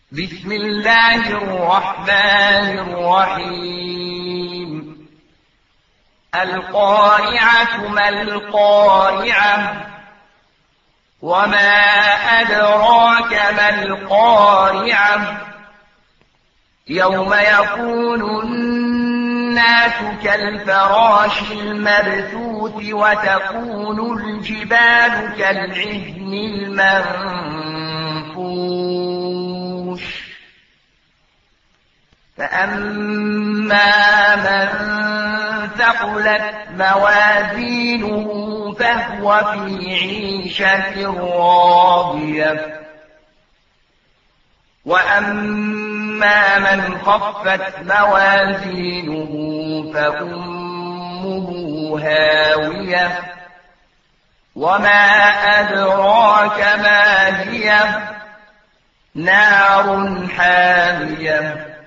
بسم الله الرحمن الرحيم. القارعة ما القارعة وما أدراك ما القارعة يوم يكون الناس كالفراش المبثوث وتكون الجبال كالعهن المنفوش فأما من ثقلت موازينه فهو في عيشة راضية وأما من خفت موازينه فأمه هاوية وما أدراك ما هي نار حامية